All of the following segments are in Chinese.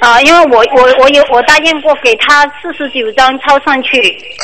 因为我答应过给他49张抄上去。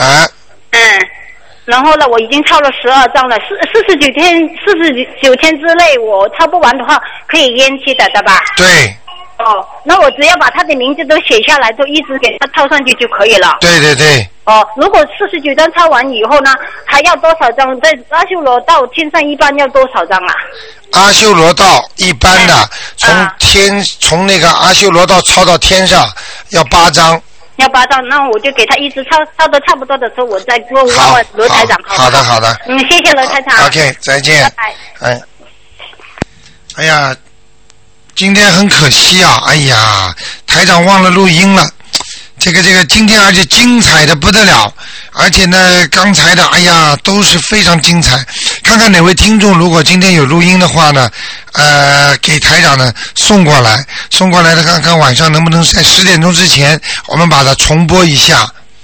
然后呢，我已经抄了12张了，49天之内我抄不完的话，可以延期的，对吧？ 对。 那我只要把他的名字都写下来，就一直给他抄上去就可以了。 对对对。 如果49张抄完以后呢，还要多少张？在阿修罗道天上一般要多少张啊？ 阿修罗道一般的，从那个阿修罗道抄到天上要8张。 要8张，那我就给他一直抄的差不多的时候，我再问问罗台长。 好的。 谢谢罗台长。 OK， 再见。 拜拜。 哎呀，今天很可惜啊！哎呀，台长忘了录音了。这个今天而且精彩的不得了，而且呢刚才的哎呀都是非常精彩。看看哪位听众如果今天有录音的话呢，给台长呢送过来的，看看晚上能不能在10点钟之前我们把它重播一下。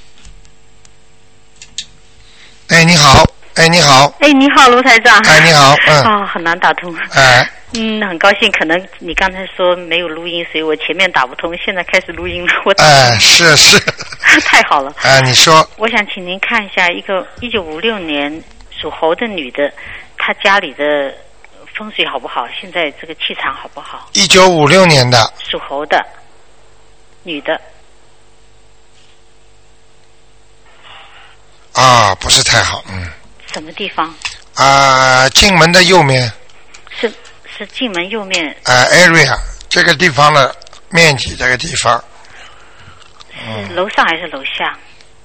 你好。你好。 你好，卢台长。 你好。 很难打通。很高兴，可能你刚才说没有录音，所以我前面打不通，现在开始录音了。 是。 太好了。 你说。 我想请您看一下一个1956年属猴的女的，她家里的风水好不好？现在这个气场好不好 ？1956年的属猴的女的。 不是太好。 什么地方？ 进门的右面。 是进门右面。 area 这个地方的面积，这个地方。 是楼上还是楼下？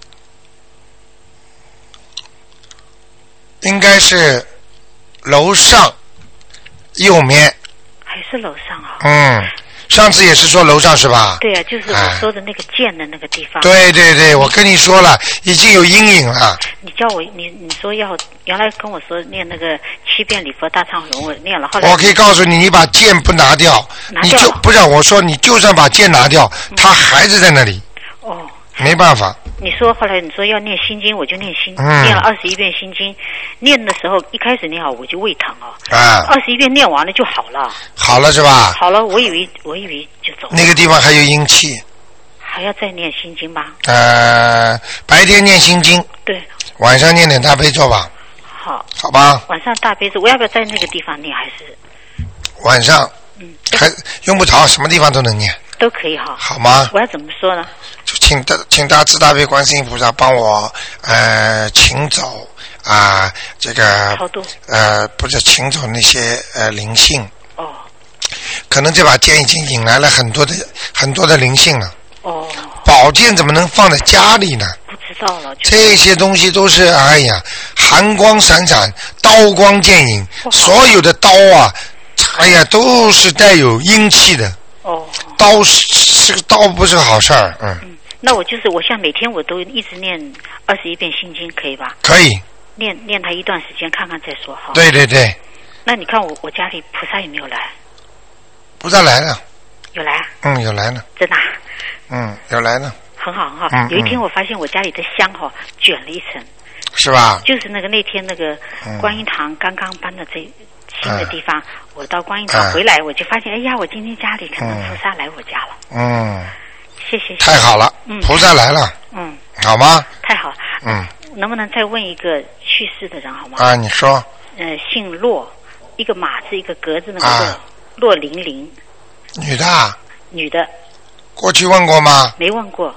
应该是楼上右面。 还是楼上啊？ 上次也是说楼上是吧？ 对啊，就是我说的那个剑的那个地方。 对，我跟你说了，已经有阴影了。 你叫我，你说要原来跟我说念那个7遍礼佛大忏悔文，我念了，后来我可以告诉你，你把剑不拿掉，你就不让我说，你就算把剑拿掉，他还是在那里。没办法。 你说后来你说要念心经，我就念心经，念了21遍心经。念的时候一开始念好我就胃疼21遍念完了就好了。 好了是吧？ 好了，我以为就走了。 那个地方还有阴气。 还要再念心经吧？ 白天念心经。 对。 晚上念点大悲咒吧。好吧。 晚上大悲咒，我要不要在那个地方念还是？ 晚上。还用不着，什么地方都能念。 都可以哈。 好吗？ 我要怎么说呢？ 就请大慈大悲观世音菩萨帮我请走这个超度不是请走那些灵性。可能这把剑已经引来了很多的灵性了。宝剑怎么能放在家里呢？ 不知道了。 这些东西都是寒光闪闪，刀光剑影，所有的刀都是带有阴气的。刀是个刀，不是个好事儿。 那我像每天我都一直念21遍心经，可以吧？ 可以。 念它一段时间，看看再说哈。 对。 那你看我家里菩萨有没有来？ 菩萨来了。 有来？ 有来了。 真的？ 有来了。 很好。有一天我发现我家里的香卷了一层。 是吧？ 就是那天那个观音堂刚刚搬的新的地方，我到观音堂回来，我就发现，我今天家里可能菩萨来我家了。谢谢。太好了，菩萨来了。好吗？ 太好了。能不能再问一个去世的人好吗？ 你说。 姓骆，一个马字一个格子那个骆玲玲。 女的。 女的。 过去问过吗？ 没问过。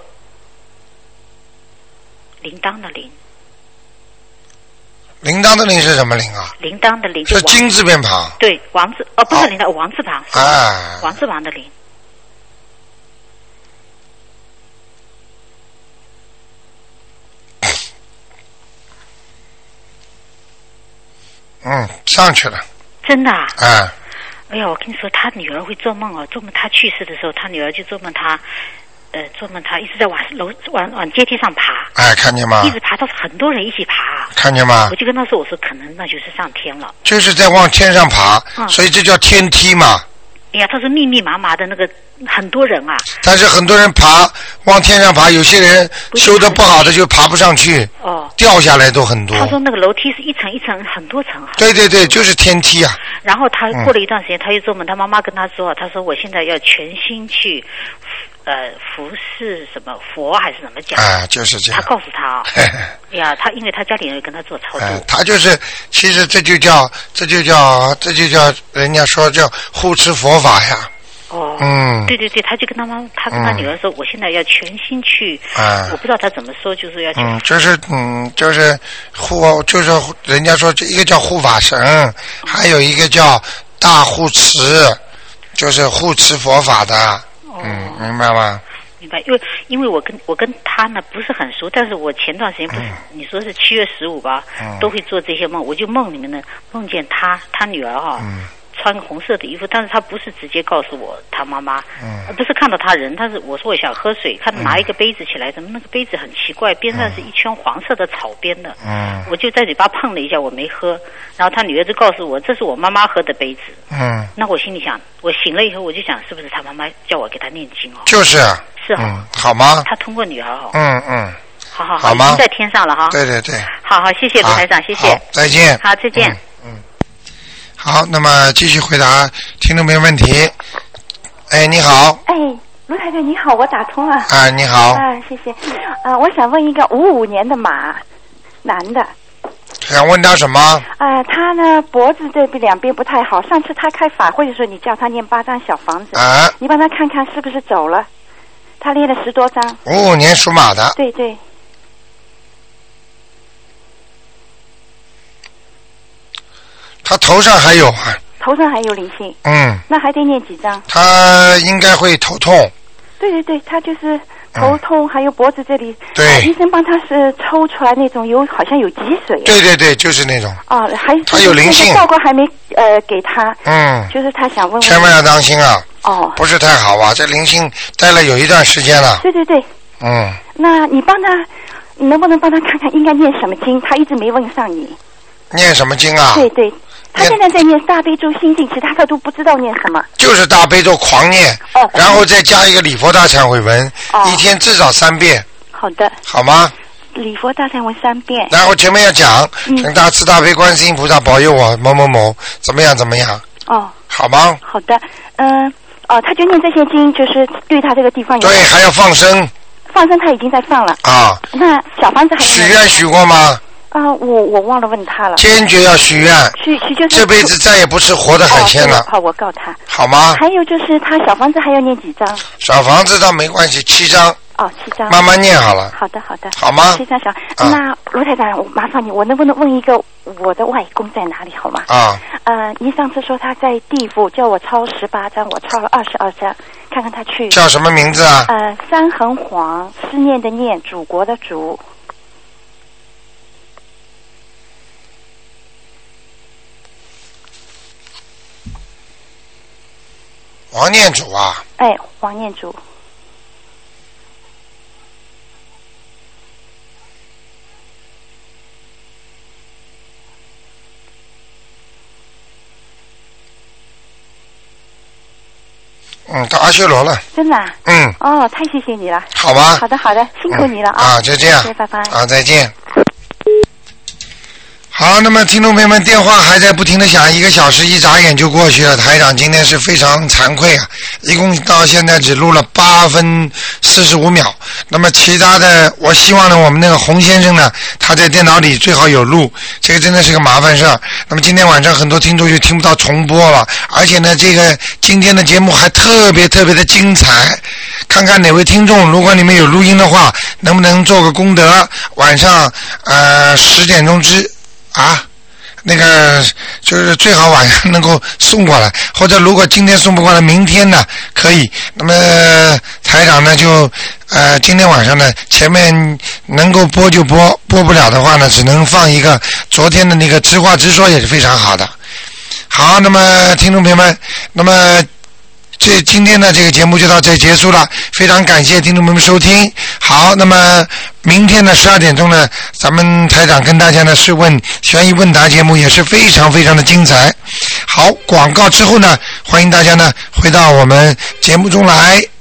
铃铛的铃。 铃铛的铃是什么铃啊？ 铃铛的铃是金字边旁。 对，王字不是铃铛，王字旁。王字旁的铃。 上去了。 真的啊？哎呀，我跟你说，他女儿会做梦做梦他去世的时候，他女儿就做梦他一直在往阶梯上爬。 看见吗？ 一直爬到很多人一起爬。 看见吗？ 我就跟他说，我说可能那就是上天了。 就是在往天上爬，所以这叫天梯嘛。 哎呀，他说密密麻麻的那个很多人啊。 但是很多人往天上爬，有些人修得不好的就爬不上去。掉下来都很多。他说那个楼梯是一层一层很多层。 对，就是天梯啊。 然后他过了一段时间，他又做梦，他妈妈跟他说，他说我现在要全心去服侍什么佛还是怎么讲？ 就是这样。 他告诉他呀，他因为他家里人跟他做超度。 他就是，其实这就叫人家说叫护持佛法呀。对，他就跟他跟他女儿说，我现在要全心去。我不知道他怎么说，就是要去。就是人家说这一个叫护法神，还有一个叫大护持，就是护持佛法的。明白吗？ 明白，因为我跟他呢不是很熟，但是我前段时间不是你说是7月15吧，都会做这些梦，我就梦里面呢梦见他女儿穿红色的衣服，但是他不是直接告诉我他妈妈，不是看到他人，但是我说我想喝水，看拿一个杯子起来，怎么那个杯子很奇怪，边上是一圈黄色的草边的，我就在嘴巴碰了一下，我没喝，然后他女儿就告诉我这是我妈妈喝的杯子，那我心里想，我醒了以后我就想是不是他妈妈叫我给他念经就是好吗？ 他通过女儿好吗？ 已经在天上了对， 好，谢谢卢台长，谢谢， 再见， 好，再见。 好，那么继续回答听众朋友问题。你好。 卢台长你好，我打通了。 你好。 谢谢。我想问一个55年的马，男的。 想问他什么？ 他呢脖子这两边不太好。上次他开法会的时候，你叫他念8张小房子。你帮他看看是不是走了？他列了10多张。 55年属马的。 对。 他头上还有头上还有灵性。那还得念几张？ 他应该会头痛。 对，他就是头痛，还有脖子这里。 对。 医生帮他是抽出来那种好像有积水。 对，就是那种。 他有灵性。 报告还没给他。就是他想问。 千万要当心啊！不是太好啊，这灵性待了有一段时间了。 对。那你能不能帮他看看应该念什么经？他一直没问上你。 念什么经啊？ 对。他现在在念大悲咒心经，其他他都不知道念什么。 就是大悲咒狂念，然后再加一个礼佛大忏悔文，一天至少3遍。 好的。 好吗？ 礼佛大忏文3遍。 然后前面要讲，请大慈大悲观世音菩萨保佑我某某某怎么样。好吗？ 好的。他就念这些经，就是对他这个地方有。 对，还要放生。 放生他已经在放了。那小房子还许愿许过吗？ 我忘了问他了。 坚决要许愿。 许就是这辈子再也不吃活的海鲜了。 好，我告他。 好吗？ 还有就是他小房子还要念几张？ 小房子倒没关系，7张。 7张。 慢慢念好了。 好的。 好吗 ？7张小。那卢台长，我麻烦你，我能不能问一个我的外公在哪里好吗？您上次说他在地府，叫我抄18张，我抄了22张，看看他去。 叫什么名字啊？ 三横黄，思念的念，祖国的祖。 王念祖啊。 王念祖。 到阿修罗了。 真的？太谢谢你了。 好吧。 好的，辛苦你了就这样。 谢谢，拜拜。 再见。好，那么听众朋友们，电话还在不停的响，1个小时一眨眼就过去了。台长今天是非常惭愧啊，一共到现在只录了8分45秒。那么其他的，我希望呢，我们那个洪先生呢，他在电脑里最好有录，这个真的是个麻烦事儿。那么今天晚上很多听众就听不到重播了，而且呢，这个今天的节目还特别的精彩。看看哪位听众，如果你们有录音的话，能不能做个功德，晚上10点钟那个就是最好晚上能够送过来，或者如果今天送不过来，明天呢可以。那么台长呢就今天晚上呢前面能够播就播，播不了的话呢只能放一个昨天的那个直话直说，也是非常好的。好，那么听众朋友们，那么今天的这个节目就到这结束了，非常感谢听众朋友们收听。好，那么明天的12点钟呢，咱们台长跟大家呢是悬疑问答节目，也是非常的精彩。好，广告之后呢，欢迎大家呢回到我们节目中来。